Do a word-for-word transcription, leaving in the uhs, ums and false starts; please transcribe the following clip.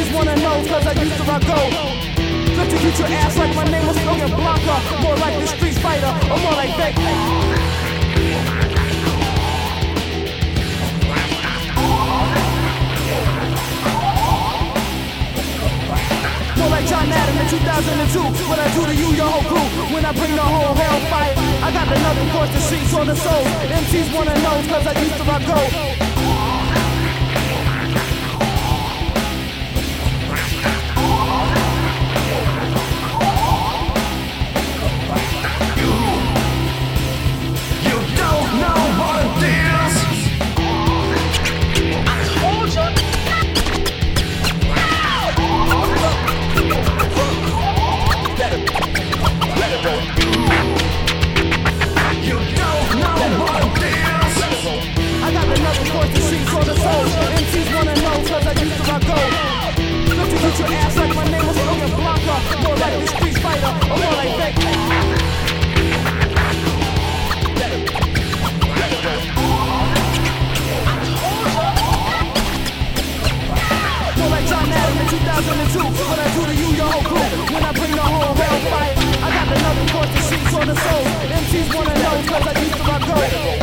Cs wanna know cause I used to rock gold. Flip to get your ass like my name was Logan Blanca. More like the Street Fighter, or more like Beck. More like John Adam in two thousand two. What I do to you, your whole crew. When I bring the whole hellfire, I got another course to see, so the soul. M Cs wanna know cause I used to rock gold. Get your ass like my name was Logan Blanca. More like the Street Fighter, or more like Beck. More like John Adam in two thousand two. What I do to you, your whole crew. When I bring the whole hellfire, I got another course to see, so the soul. M Cs wanna know cause I used to rock gold.